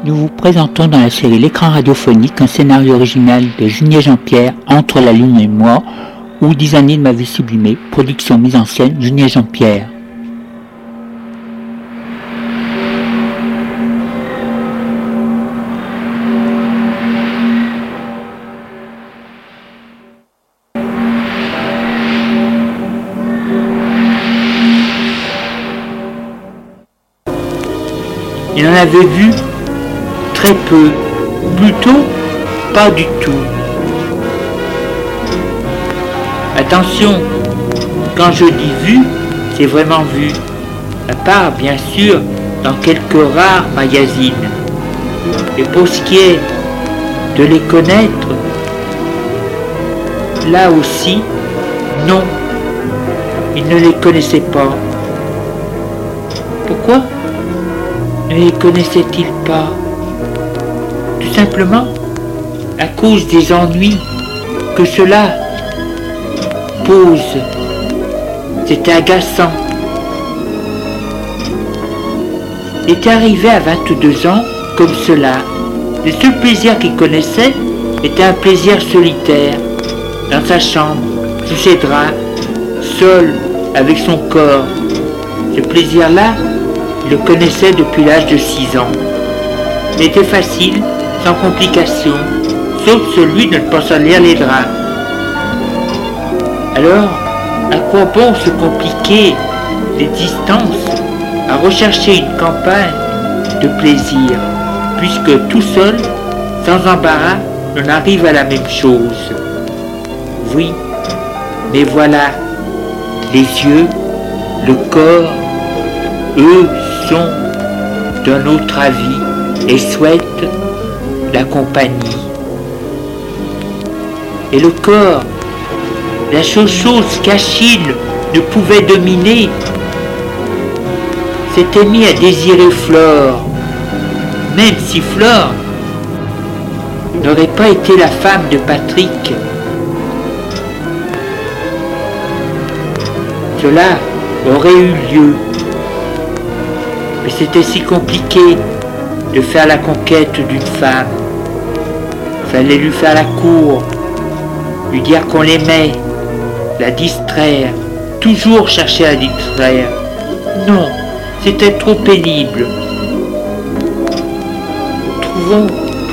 Nous vous présentons dans la série L'écran radiophonique un scénario original de Junier Jean-Pierre, Entre la lune et moi, ou 10 années de ma vie sublimée, production mise en scène Junier Jean-Pierre. Il en avait vu très peu, plutôt pas du tout. Attention, quand je dis vu, c'est vraiment vu, à part bien sûr dans quelques rares magazines. Et pour ce qui est de les connaître, là aussi, non, il ne les connaissait pas. Pourquoi ne les connaissait-il pas? Tout simplement à cause des ennuis que cela pose. C'était agaçant. Il était arrivé à 22 ans comme cela. Le seul plaisir qu'il connaissait était un plaisir solitaire, dans sa chambre, sous ses draps, seul avec son corps. Ce plaisir-là, il le connaissait depuis l'âge de 6 ans. Il était facile, sans complication, sauf celui de ne pas salir les draps. Alors, à quoi bon se compliquer les distances à rechercher une campagne de plaisir, puisque tout seul, sans embarras, on arrive à la même chose. Oui, mais voilà, les yeux, le corps, eux sont d'un autre avis et souhaitent la compagnie. Et le corps, la seule chose qu'Achille ne pouvait dominer, s'était mis à désirer Flore, même si Flore n'aurait pas été la femme de Patrick. Cela aurait eu lieu. Mais c'était si compliqué de faire la conquête d'une femme. Fallait lui faire la cour, lui dire qu'on l'aimait, la distraire, toujours chercher à distraire. Non, c'était trop pénible. Trouvons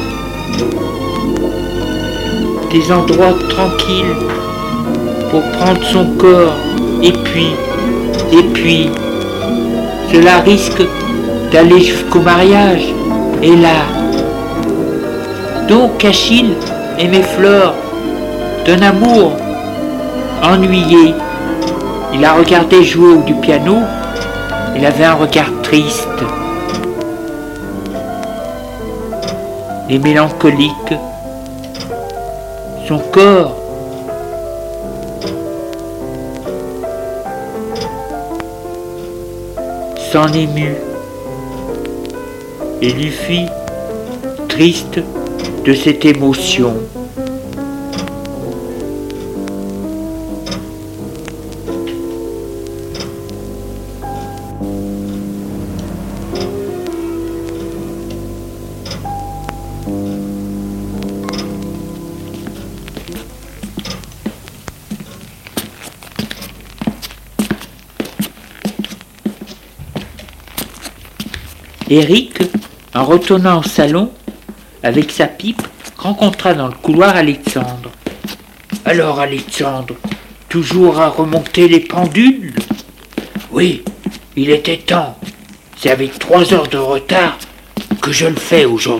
des endroits tranquilles pour prendre son corps, et puis, cela risque d'aller jusqu'au mariage. Et là, donc Achille aimait Flore d'un amour ennuyé. Il la regardait jouer du piano. Il avait un regard triste et mélancolique. Son corps s'en émut et lui fit triste de cette émotion. Eric, en retournant au salon, avec sa pipe, rencontra dans le couloir Alexandre. « Alors, Alexandre, toujours à remonter les pendules ?»« Oui, il était temps. C'est avec 3 heures de retard que je le fais aujourd'hui. »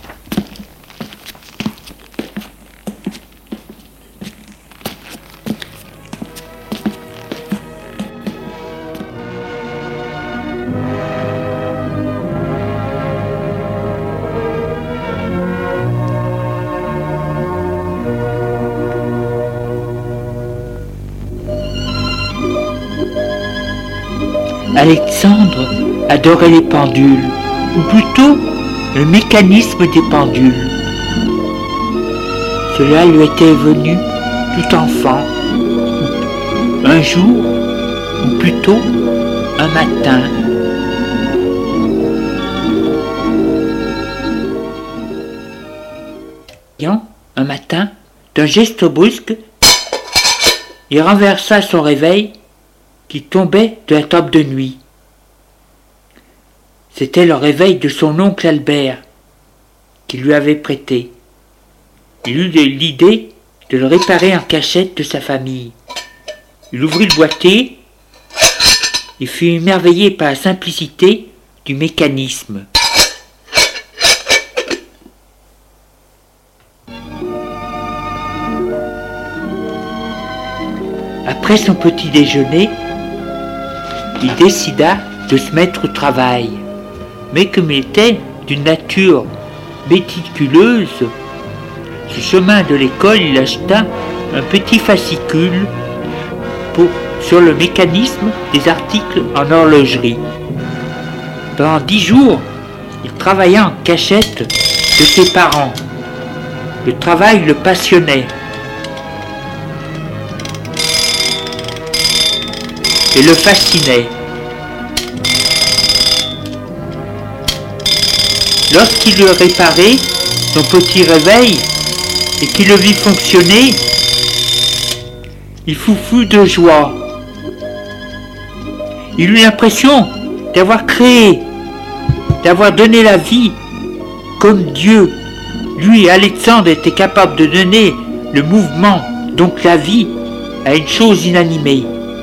Alexandre adorait les pendules, ou plutôt le mécanisme des pendules. Cela lui était venu tout enfant, un jour, ou plutôt un matin. Un matin, d'un geste brusque, il renversa son réveil qui tombait de la table de nuit. C'était le réveil de son oncle Albert, qui lui avait prêté. Il eut l'idée de le réparer en cachette de sa famille. Il ouvrit le boîtier et fut émerveillé par la simplicité du mécanisme. Après son petit déjeuner, il décida de se mettre au travail. Mais comme il était d'une nature méticuleuse, sur le chemin de l'école, il acheta un petit fascicule sur le mécanisme des articles en horlogerie. Pendant 10 jours, il travailla en cachette de ses parents. Le travail le passionnait et le fascinait. Lorsqu'il eut réparé son petit réveil et qu'il le vit fonctionner, il fut fou de joie. Il eut l'impression d'avoir créé, d'avoir donné la vie comme Dieu. Lui, Alexandre, était capable de donner le mouvement, donc la vie, à une chose inanimée.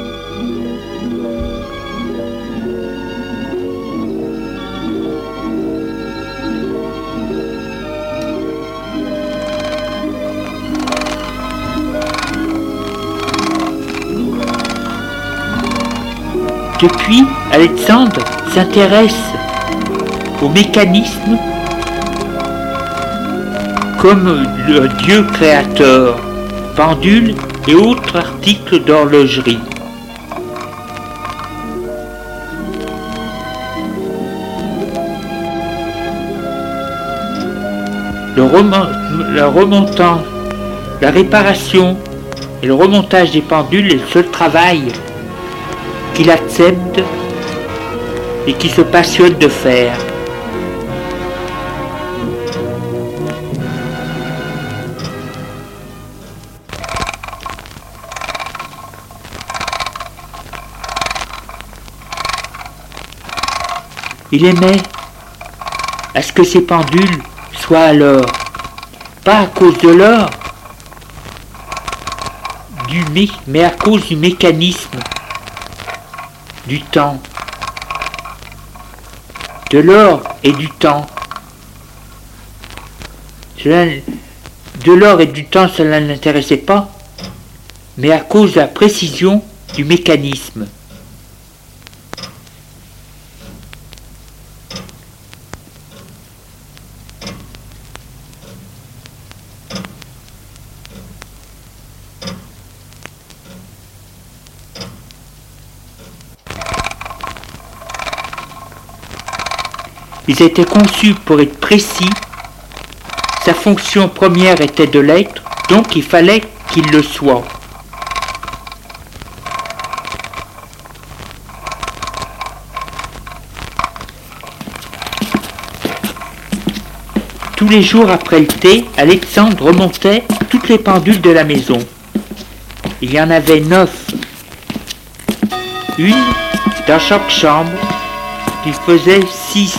Depuis, Alexandre s'intéresse au mécanisme comme le Dieu créateur, pendules et autres articles d'horlogerie. La réparation et le remontage des pendules est le seul travail qu'il accepte et qui se passionne de faire. Il aimait à ce que ces pendules soient à l'or, pas à cause de l'or, mais à cause du mécanisme, du temps, de l'or et du temps. De l'or et du temps, cela ne l'intéressait pas, mais à cause de la précision du mécanisme. Ils étaient conçus pour être précis. Sa fonction première était de l'être, donc il fallait qu'il le soit. Tous les jours après le thé, Alexandre remontait toutes les pendules de la maison. Il y en avait 9. Une dans chaque chambre, qui faisait 6.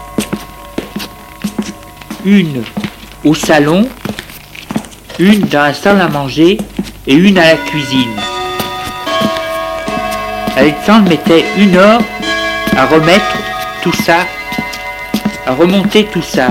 Une au salon, une dans la salle à manger et une à la cuisine. Alexandre mettait 1 heure à remettre tout ça, à remonter tout ça.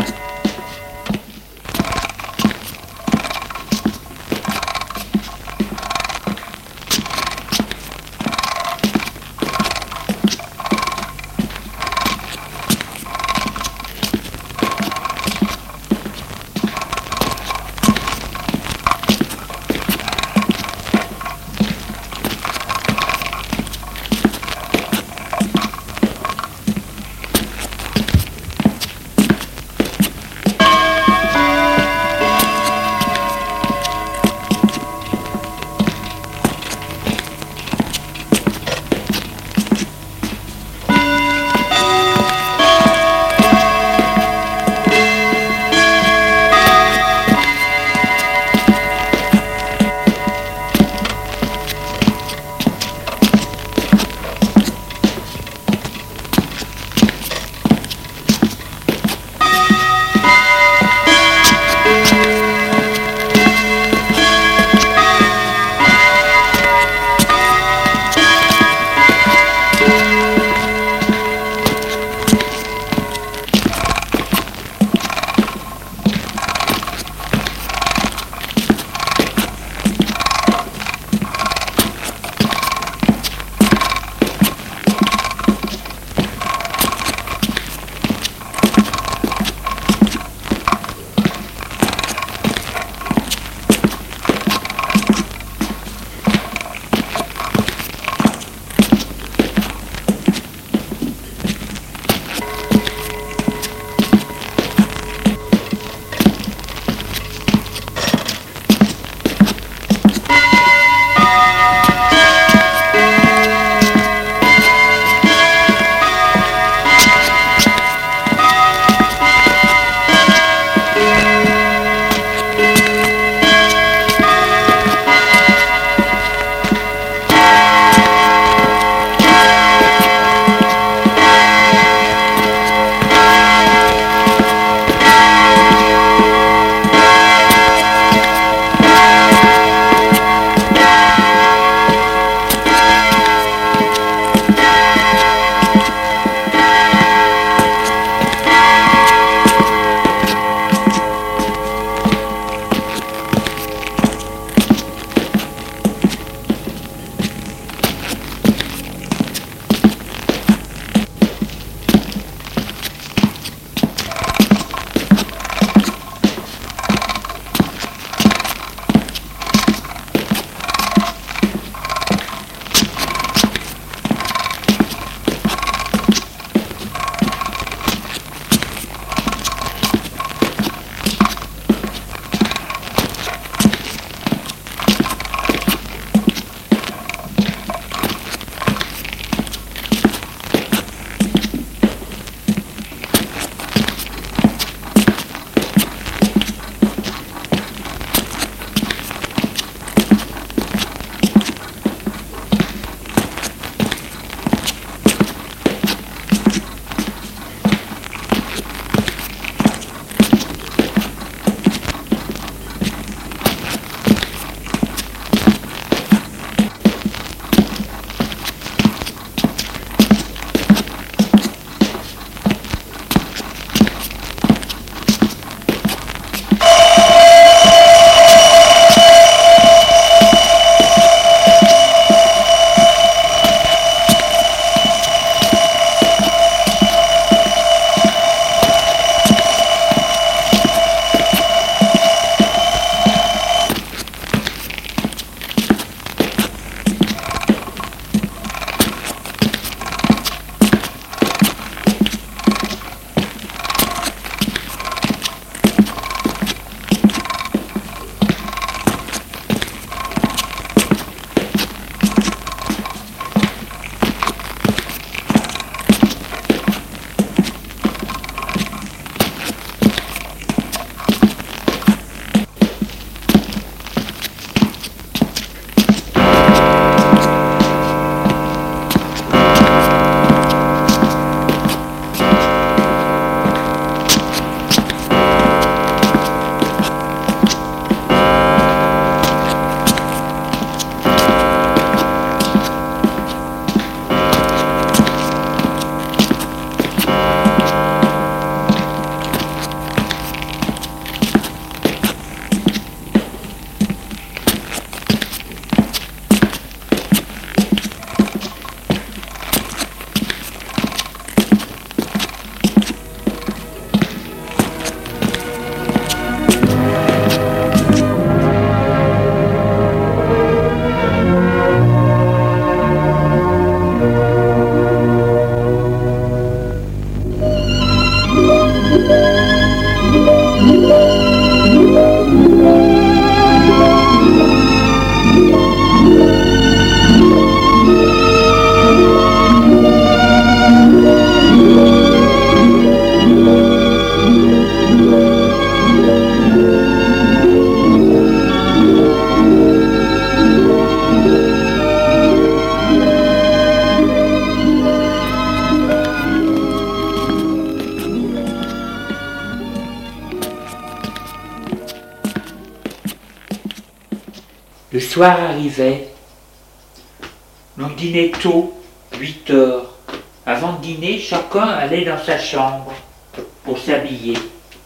Le soir arrivait. On dînait tôt, 8 heures. Avant de dîner, chacun allait dans sa chambre pour s'habiller.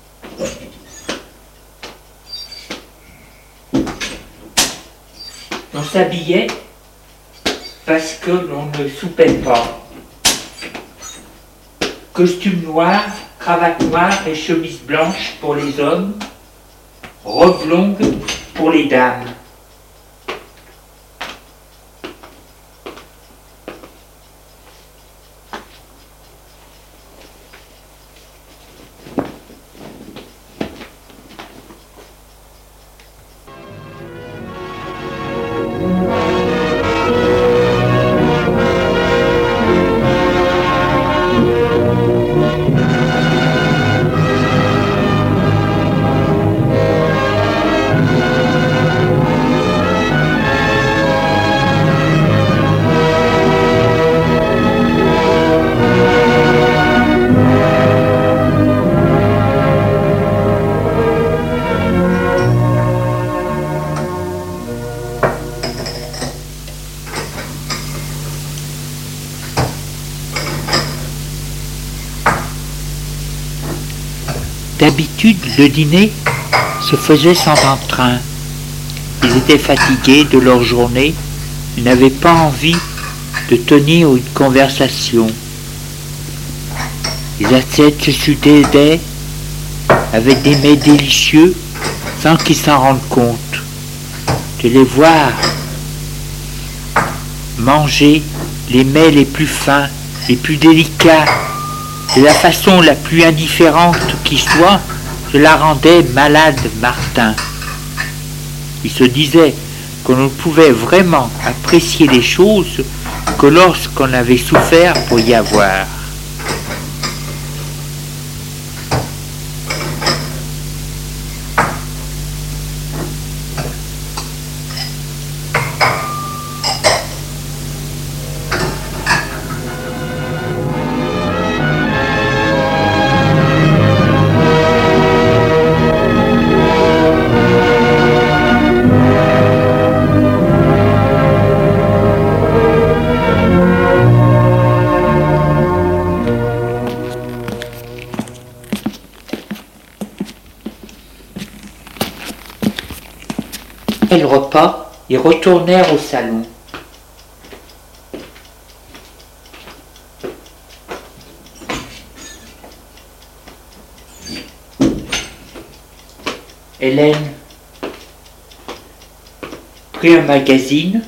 On s'habillait parce que l'on ne soupait pas. Costume noir, cravate noire et chemise blanche pour les hommes, robe longue pour les dames. D'habitude, le dîner se faisait sans entrain. Ils étaient fatigués de leur journée, ils n'avaient pas envie de tenir une conversation. Les assiettes se succédaient avec des mets délicieux sans qu'ils s'en rendent compte. De les voir manger les mets les plus fins, les plus délicats, de la façon la plus indifférente qui soit, cela rendait malade Martin. Il se disait qu'on ne pouvait vraiment apprécier les choses que lorsqu'on avait souffert pour y avoir. Après le repas, ils retournèrent au salon. Hélène prit un magazine.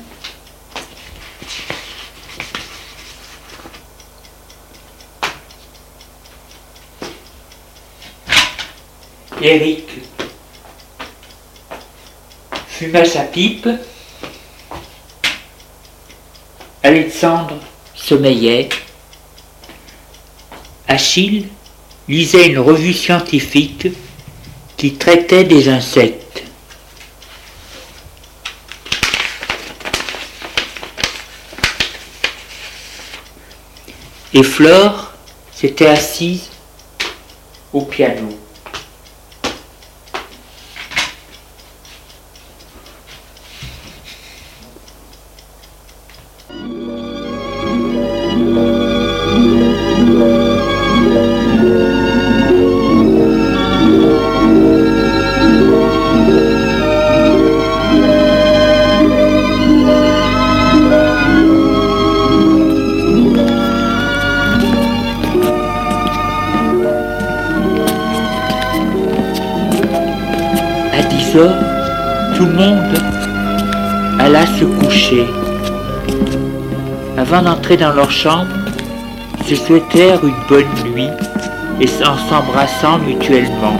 Éric fuma sa pipe. Alexandre sommeillait. Achille lisait une revue scientifique qui traitait des insectes. Et Flore s'était assise au piano. Tout le monde alla se coucher. Avant d'entrer dans leur chambre, ils se souhaitèrent une bonne nuit et en s'embrassant mutuellement.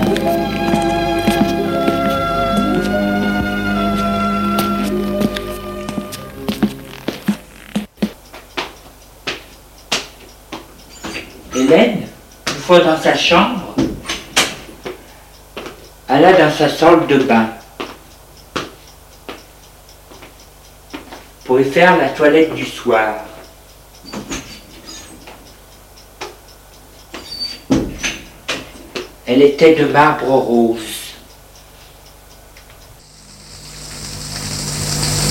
Hélène, une fois dans sa chambre, alla dans sa salle de bain pour y faire la toilette du soir. Elle était de marbre rose.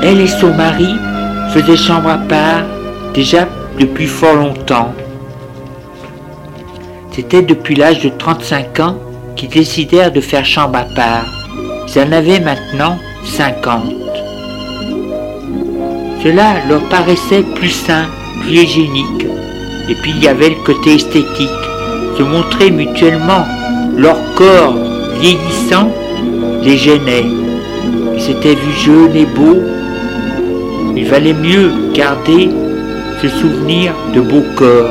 Elle et son mari faisaient chambre à part déjà depuis fort longtemps. C'était depuis l'âge de 35 ans qu'ils décidèrent de faire chambre à part. Ils en avaient maintenant 50. Cela leur paraissait plus sain, plus hygiénique. Et puis il y avait le côté esthétique, se montrer mutuellement leur corps vieillissant les gênait. Ils s'étaient vus jeunes et beaux. Il valait mieux garder ce souvenir de beaux corps.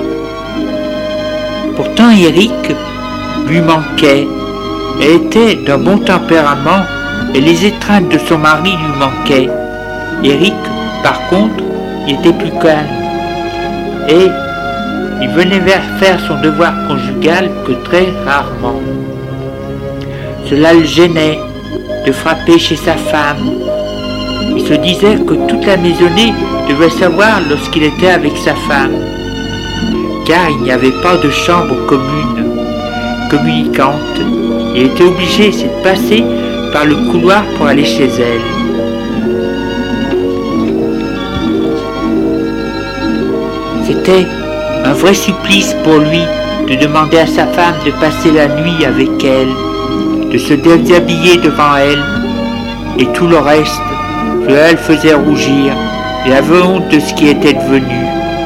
Pourtant Eric lui manquait. Elle était d'un bon tempérament et les étreintes de son mari lui manquaient. Eric, par contre, il était plus calme. Et il venait faire son devoir conjugal que très rarement. Cela le gênait de frapper chez sa femme. Il se disait que toute la maisonnée devait savoir lorsqu'il était avec sa femme, car il n'y avait pas de chambre communicante. Il était obligé de passer par le couloir pour aller chez elle. C'était un vrai supplice pour lui de demander à sa femme de passer la nuit avec elle, de se déshabiller devant elle, et tout le reste, cela le faisait rougir et avait honte de ce qui était devenu.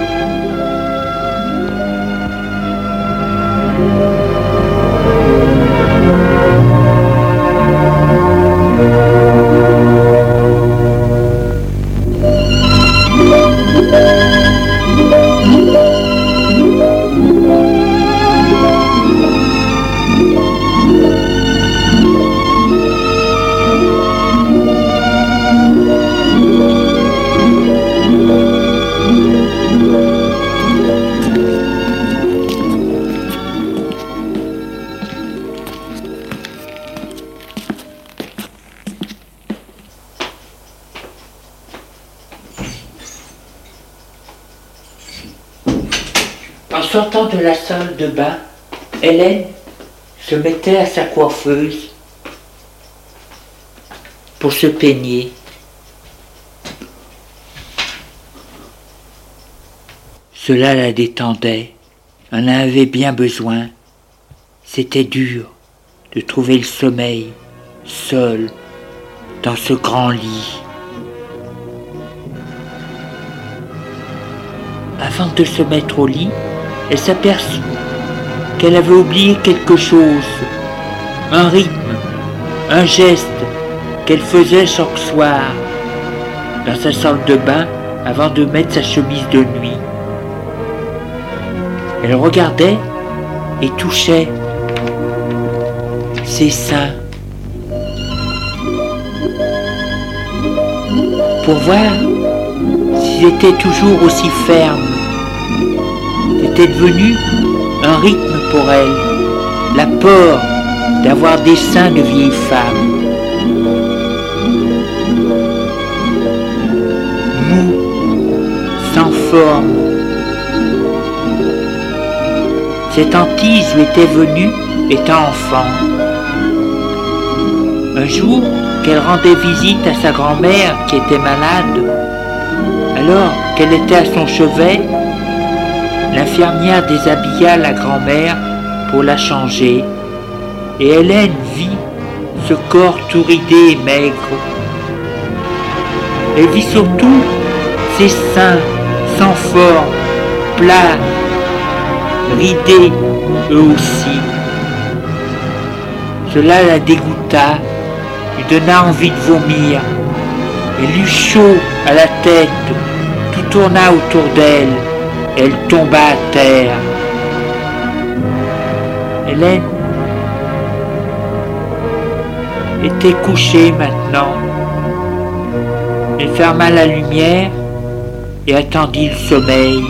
En sortant de la salle de bain, Hélène se mettait à sa coiffeuse pour se peigner. Cela la détendait, elle en avait bien besoin. C'était dur de trouver le sommeil, seule, dans ce grand lit. Avant de se mettre au lit, elle s'aperçut qu'elle avait oublié quelque chose, un rythme, un geste qu'elle faisait chaque soir dans sa salle de bain avant de mettre sa chemise de nuit. Elle regardait et touchait ses seins pour voir s'ils étaient toujours aussi fermes. C'était devenu un rythme pour elle, l'apport d'avoir des seins de vieille femme. Mou, sans forme. Cette hantise lui était venue étant enfant. Un jour qu'elle rendait visite à sa grand-mère qui était malade, alors qu'elle était à son chevet, l'infirmière déshabilla la grand-mère pour la changer, et Hélène vit ce corps tout ridé et maigre. Elle vit surtout ses seins sans forme, plats, ridés eux aussi. Cela la dégoûta, lui donna envie de vomir. Elle eut chaud à la tête, tout tourna autour d'elle. Elle tomba à terre. Hélène était couchée maintenant. Elle ferma la lumière et attendit le sommeil.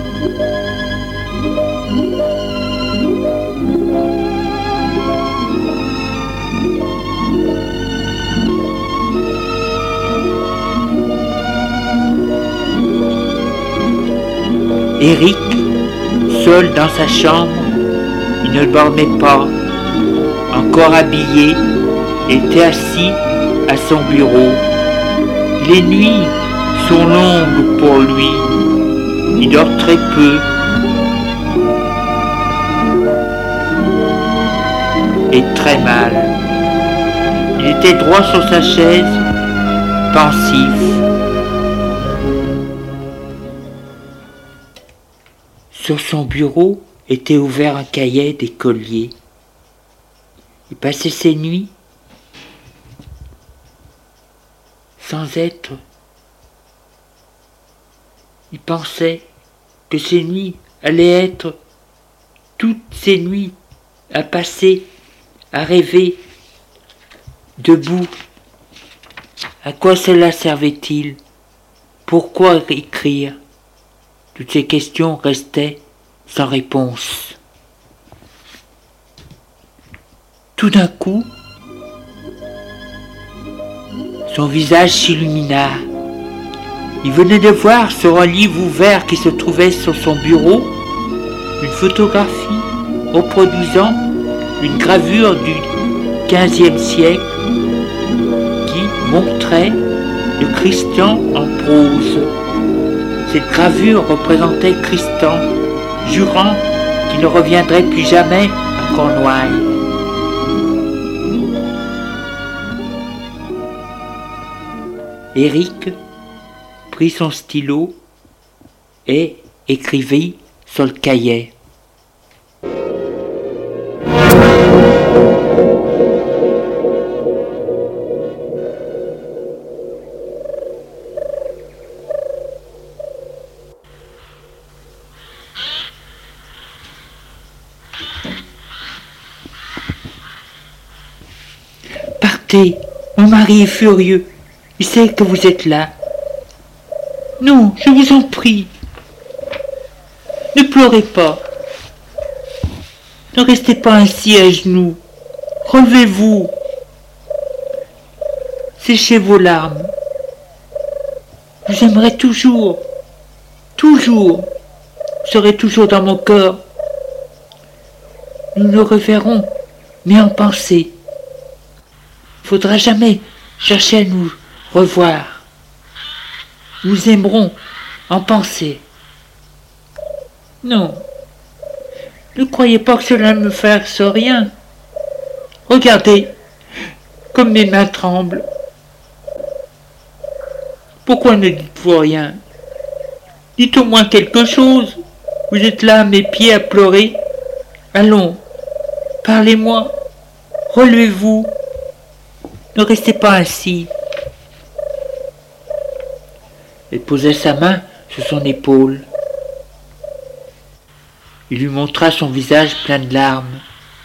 Eric, seul dans sa chambre, il ne dormait pas, encore habillé, était assis à son bureau. Les nuits sont longues pour lui. Il dort très peu. Et très mal. Il était droit sur sa chaise, pensif. Sur son bureau était ouvert un cahier d'écolier. Il passait ses nuits sans être. Il pensait que ces nuits allaient être toutes ces nuits à passer, à rêver, debout. À quoi cela servait-il? Pourquoi écrire? Toutes ces questions restaient sans réponse. Tout d'un coup, son visage s'illumina. Il venait de voir sur un livre ouvert qui se trouvait sur son bureau une photographie reproduisant une gravure du XVe siècle qui montrait le Christian en prose. Cette gravure représentait Christian, jurant qu'il ne reviendrait plus jamais à Cornouailles. Éric prit son stylo et écrivit sur le cahier. Partez, mon mari est furieux. Il sait que vous êtes là. Non, je vous en prie. Ne pleurez pas. Ne restez pas ainsi à genoux. Relevez-vous. Séchez vos larmes. Vous aimerez toujours. Toujours. Vous serez toujours dans mon cœur. Nous nous reverrons, mais en pensée. Faudra jamais chercher à nous revoir. Nous aimerons en pensée. Non, ne croyez pas que cela me fasse rien. Regardez, comme mes mains tremblent. Pourquoi ne dites-vous rien? Dites au moins quelque chose. Vous êtes là à mes pieds à pleurer. Allons, parlez-moi. Relevez-vous. Ne restez pas ainsi. Elle posait sa main sur son épaule. Il lui montra son visage plein de larmes.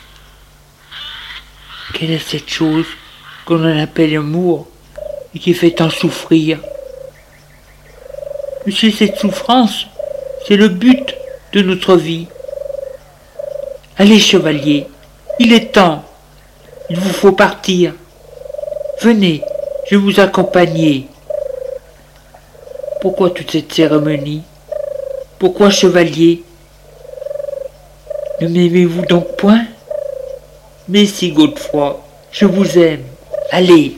Quelle est cette chose qu'on appelle amour et qui fait tant souffrir? Monsieur, cette souffrance, c'est le but de notre vie. Allez, chevalier, il est temps. Il vous faut partir. Venez, je vais vous accompagner. Pourquoi toute cette cérémonie? Pourquoi, chevalier? Ne m'aimez-vous donc point? Mais si, Godefroy, je vous aime. Allez.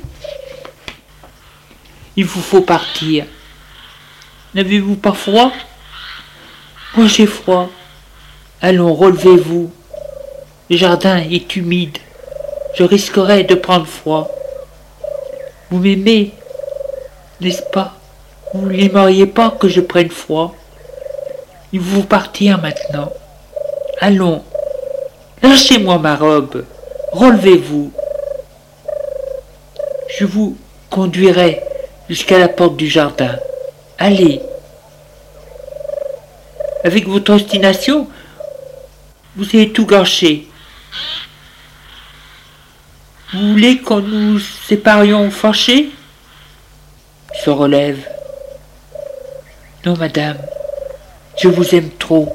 Il vous faut partir. N'avez-vous pas froid? Moi j'ai froid. Allons, relevez-vous. Le jardin est humide. Je risquerais de prendre froid. Vous m'aimez, n'est-ce pas? Vous n'aimeriez pas que je prenne froid? Il vous faut partir maintenant. Allons, lâchez-moi ma robe. Relevez-vous. Je vous conduirai jusqu'à la porte du jardin. Allez. Avec votre obstination, vous avez tout gâché. Vous voulez que nous séparions fâchés? Il se relève. Non, madame, je vous aime trop.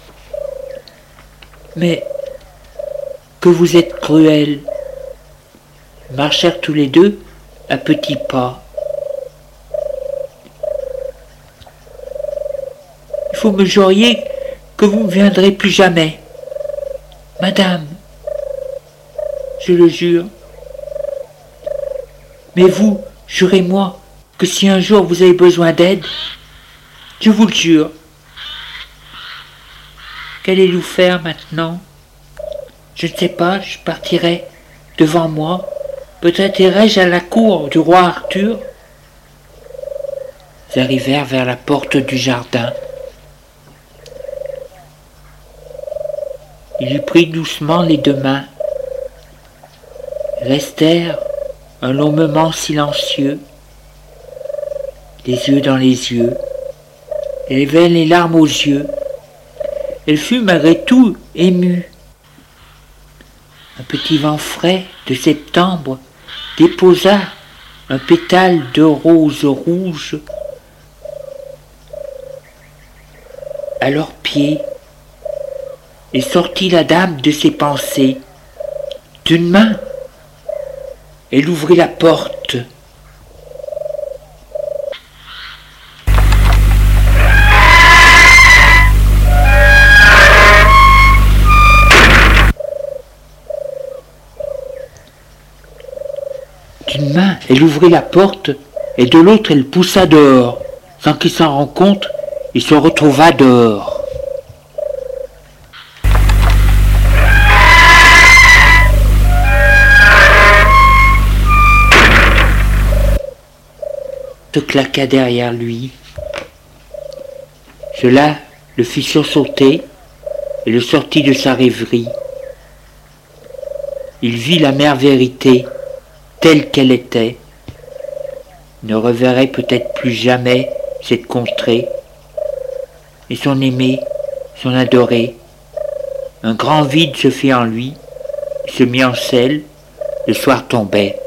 Mais que vous êtes cruelle. Ils marchèrent tous les deux à petits pas. Il faut me jurier que vous ne viendrez plus jamais. Madame, je le jure. Mais vous, jurez-moi que si un jour vous avez besoin d'aide, je vous le jure. Qu'allez-vous faire maintenant? Je ne sais pas, je partirai devant moi. Peut-être irai-je à la cour du roi Arthur. Ils arrivèrent vers la porte du jardin. Il lui prit doucement les deux mains. Ils restèrent un long moment silencieux, les yeux dans les yeux. Elle avait les larmes aux yeux. Elle fut malgré tout émue. Un petit vent frais de septembre déposa un pétale de rose rouge à leurs pieds et sortit la dame de ses pensées. D'une main, elle ouvrit la porte. D'une main, elle ouvrit la porte et de l'autre, elle poussa dehors. Sans qu'il s'en rende compte, il se retrouva dehors. Se claqua derrière lui. Cela le fit sursauter et le sortit de sa rêverie. Il vit la mère vérité telle qu'elle était. Il ne reverrait peut-être plus jamais cette contrée et son aimé, son adoré. Un grand vide se fit en lui, il se mit en selle, le soir tombait.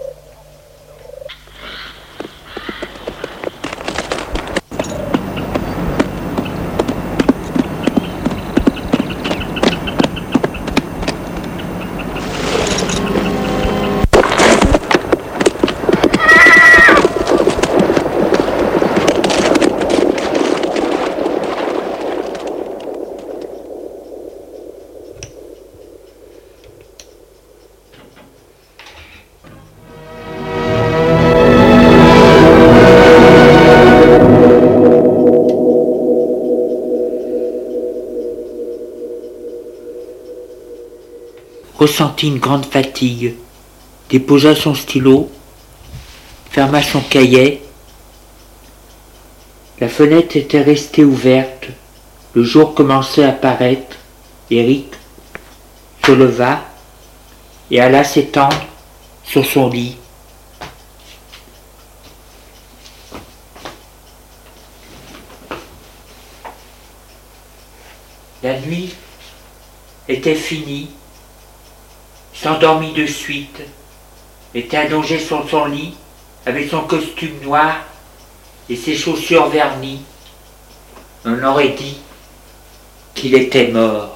Ressentit une grande fatigue, déposa son stylo, ferma son cahier. La fenêtre était restée ouverte, le jour commençait à paraître. Eric se leva et alla s'étendre sur son lit. La nuit était finie. S'endormit de suite, était allongé sur son lit avec son costume noir et ses chaussures vernies. On aurait dit qu'il était mort.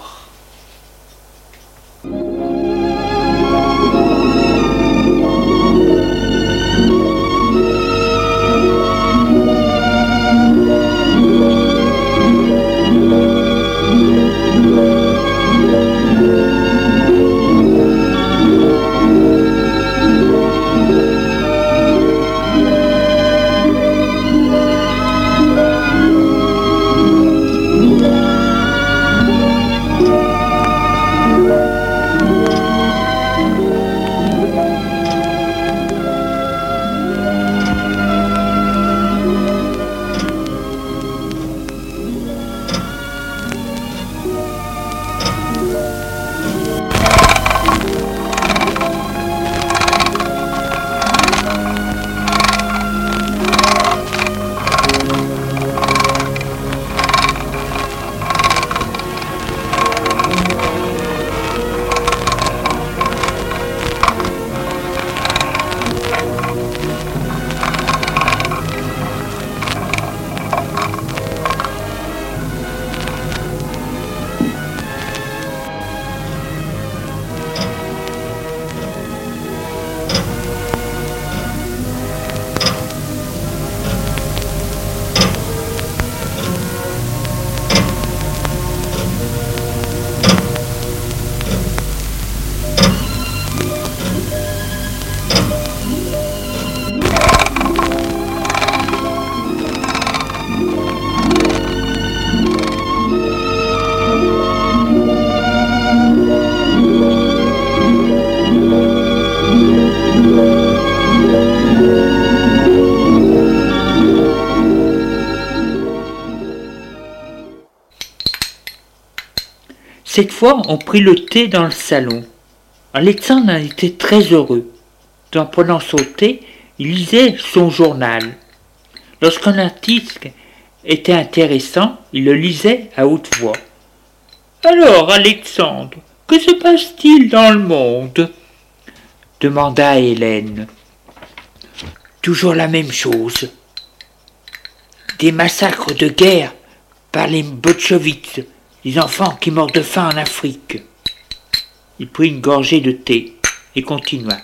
Cette fois, on prit le thé dans le salon. Alexandre en était très heureux. En prenant son thé, il lisait son journal. Lorsqu'un article était intéressant, il le lisait à haute voix. « Alors, Alexandre, que se passe-t-il dans le monde ?» demanda Hélène. « Toujours la même chose. Des massacres de guerre par les bolcheviks, les enfants qui meurent de faim en Afrique. » Il prit une gorgée de thé et continua.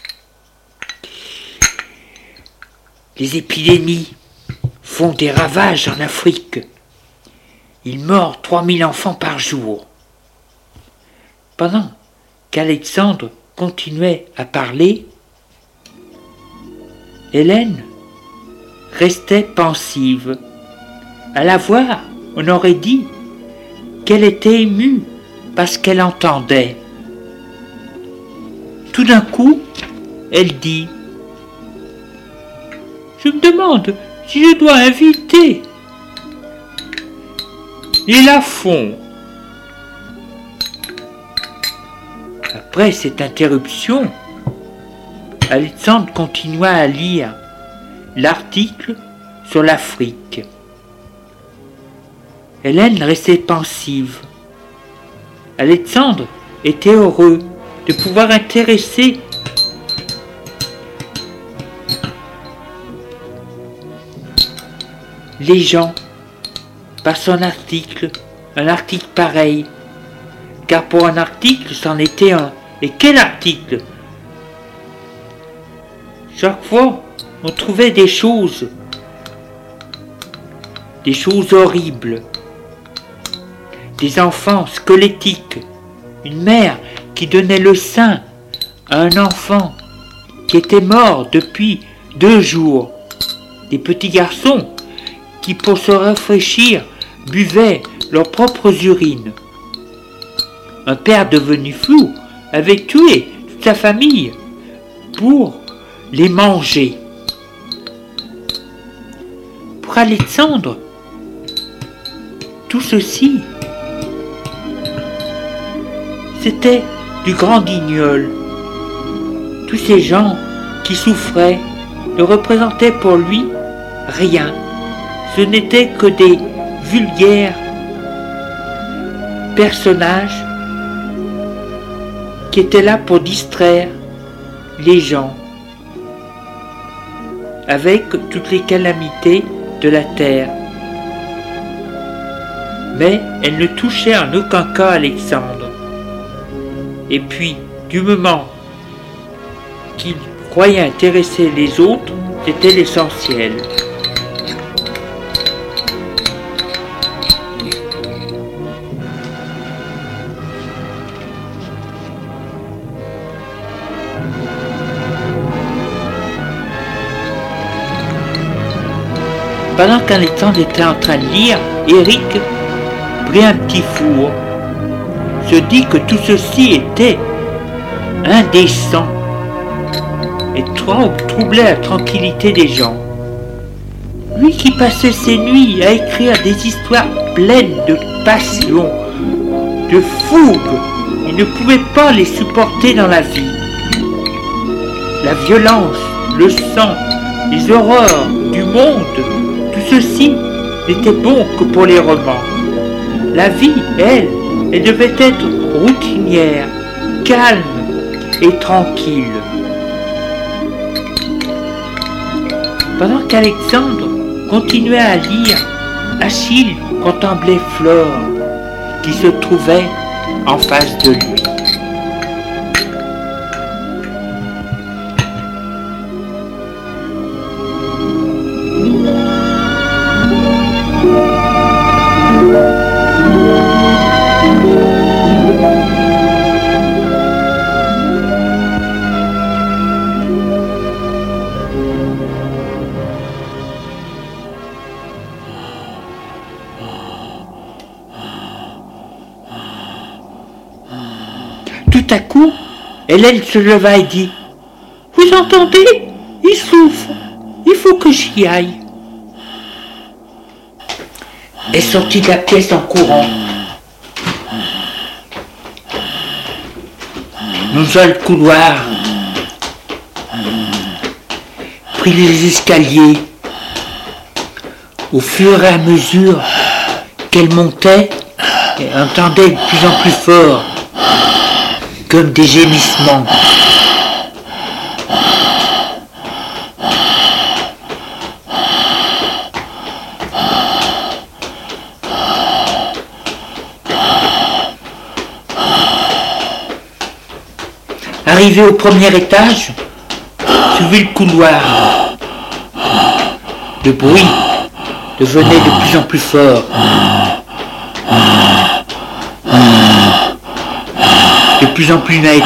« Les épidémies font des ravages en Afrique. Il meurt 3000 enfants par jour. » Pendant qu'Alexandre continuait à parler, Hélène restait pensive. À la voir, on aurait dit qu'elle était émue parce qu'elle entendait. Tout d'un coup, elle dit « Je me demande si je dois inviter les Lafont. » Après cette interruption, Alexandre continua à lire l'article sur l'Afrique. Hélène restait pensive. Alexandre était heureux de pouvoir intéresser les gens par son article, un article pareil. Car pour un article, c'en était un. Et quel article? Chaque fois, on trouvait des choses horribles. Des enfants squelettiques, une mère qui donnait le sein à un enfant qui était mort depuis 2 jours, des petits garçons qui, pour se rafraîchir, buvaient leurs propres urines. Un père devenu fou avait tué toute sa famille pour les manger. Pour Alexandre, tout ceci, c'était du grand guignol. Tous ces gens qui souffraient ne représentaient pour lui rien. Ce n'étaient que des vulgaires personnages qui étaient là pour distraire les gens avec toutes les calamités de la terre. Mais elle ne touchait en aucun cas Alexandre. Et puis, du moment qu'il croyait intéresser les autres, c'était l'essentiel. Pendant qu'Alexandre était en train de lire, Eric prit un petit four, se dit que tout ceci était indécent et troublait la tranquillité des gens. Lui qui passait ses nuits à écrire des histoires pleines de passion, de fougue, il ne pouvait pas les supporter dans la vie. La violence, le sang, les horreurs du monde, tout ceci n'était bon que pour les romans. La vie, elle devait être routinière, calme et tranquille. Pendant qu'Alexandre continuait à lire, Achille contemplait Flore, qui se trouvait en face de lui. Tout à coup, Hélène se leva et dit « Vous entendez? Il souffre. Il faut que j'y aille. » Elle sortit de la pièce en courant. longea le couloir, prit les escaliers. Au fur et à mesure qu'elle montait, elle entendait de plus en plus fort, comme des gémissements. Arrivé au premier étage, suivit le couloir. Le bruit devenait de plus en plus fort. De plus en plus net.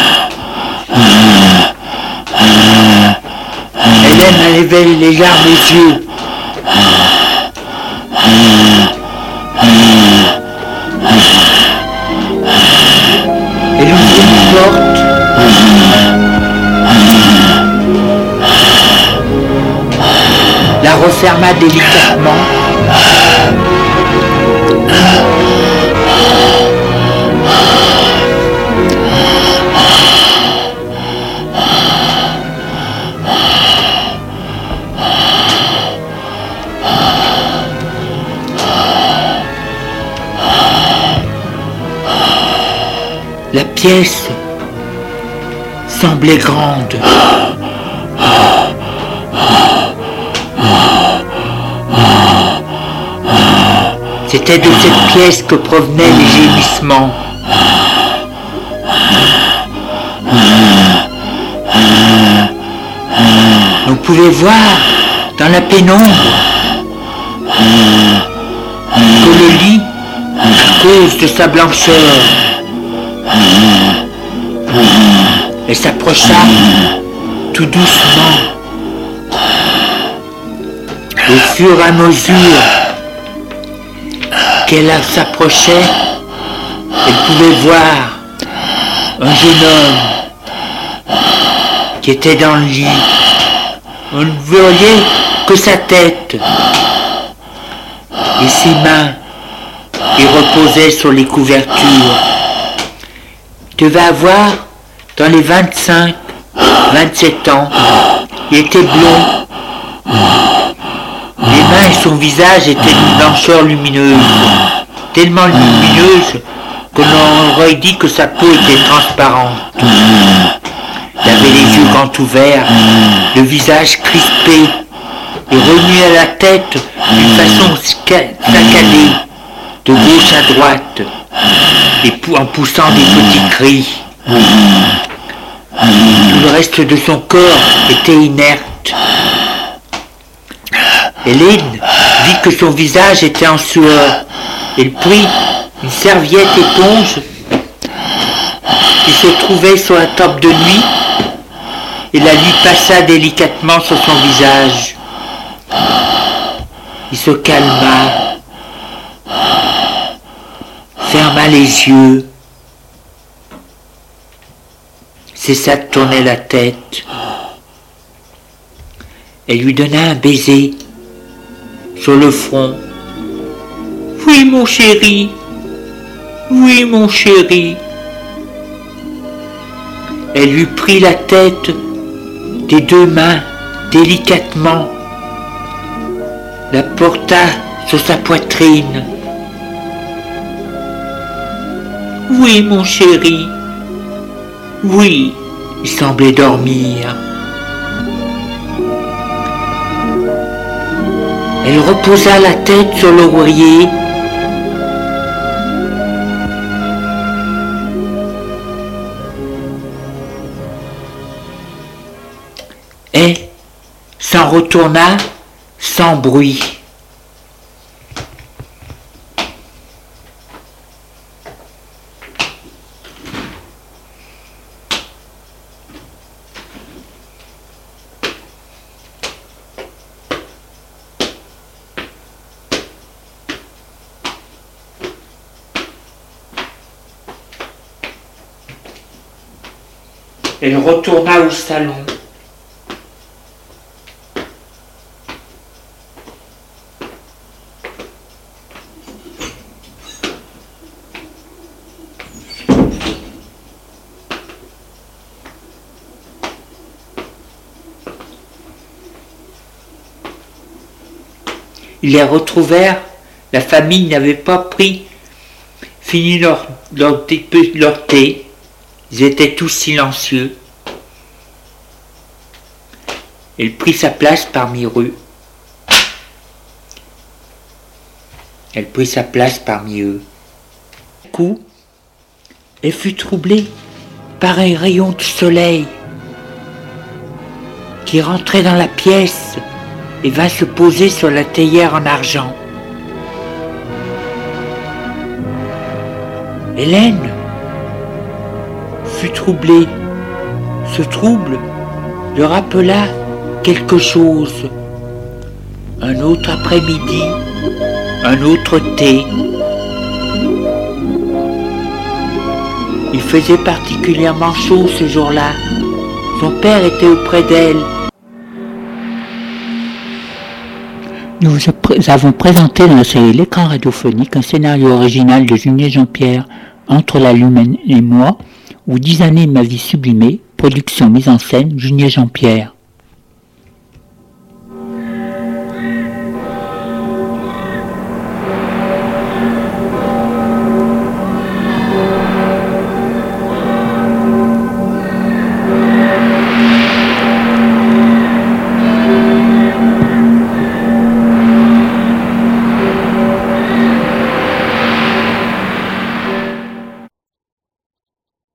Hélène avait les larmes aux yeux. Elle ouvrit une porte. La referma délicatement. La pièce semblait grande. C'était de cette pièce que provenaient les gémissements. On pouvait voir dans la pénombre que le lit, à cause de sa blancheur, elle s'approcha tout doucement. Au fur et à mesure qu'elle s'approchait, elle pouvait voir un jeune homme qui était dans le lit. On ne voyait que sa tête et ses mains qui reposaient sur les couvertures. Il devait avoir dans les 25, 27 ans. Il était blond. Les mains et son visage étaient d'une blancheur lumineuse, tellement lumineuse que l'on aurait dit que sa peau était transparente. Il avait les yeux grands ouverts, le visage crispé et remué à la tête d'une façon saccadée, de gauche à droite, et en poussant des petits cris. Tout le reste de son corps était inerte. Hélène vit que son visage était en sueur. Elle prit une serviette éponge qui se trouvait sur la table de nuit et la lui passa délicatement sur son visage. Il se calma, ferma les yeux, cessa de tourner la tête. Elle lui donna un baiser sur le front. « Oui, mon chéri, oui, mon chéri. » Elle lui prit la tête des deux mains délicatement, la porta sur sa poitrine. « Oui, mon chéri, oui. » Il semblait dormir. Elle reposa la tête sur l'oreiller. Et s'en retourna sans bruit. Elle retourna au salon. Ils les retrouvèrent. La famille n'avait pas fini leur thé. Ils étaient tous silencieux. Elle prit sa place parmi eux. D'un coup, elle fut troublée par un rayon de soleil qui rentrait dans la pièce et vint se poser sur la théière en argent. Hélène fut troublée. Ce trouble le rappela quelque chose. Un autre après-midi, un autre thé. Il faisait particulièrement chaud ce jour-là. Son père était auprès d'elle. Nous avons présenté dans la série L'écran radiophonique un scénario original de Julien Jean-Pierre, Entre la lune et moi, ou 10 années de ma vie sublimée, production mise en scène Julien Jean-Pierre.